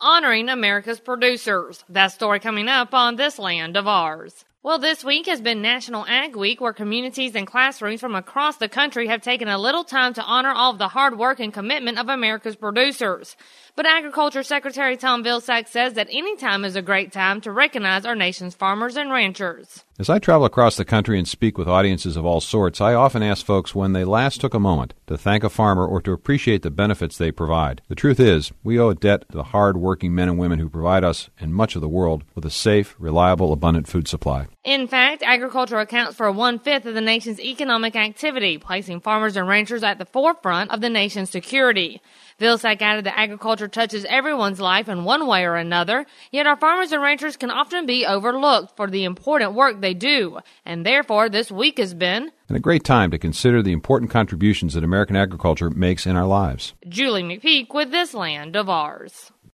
honoring America's producers. That story coming up on This Land of Ours. Well, this week has been National Ag Week, where communities and classrooms from across the country have taken a little time to honor all of the hard work and commitment of America's producers. But Agriculture Secretary Tom Vilsack says that any time is a great time to recognize our nation's farmers and ranchers. As I travel across the country and speak with audiences of all sorts, I often ask folks when they last took a moment to thank a farmer or to appreciate the benefits they provide. The truth is, we owe a debt to the hard-working men and women who provide us and much of the world with a safe, reliable, abundant food supply. In fact, agriculture accounts for 1/5 of the nation's economic activity, placing farmers and ranchers at the forefront of the nation's security. Vilsack added that agriculture touches everyone's life in one way or another, yet our farmers and ranchers can often be overlooked for the important work they do, and therefore this week has been and a great time to consider the important contributions that American agriculture makes in our lives. Julie McPeak with This Land of Ours.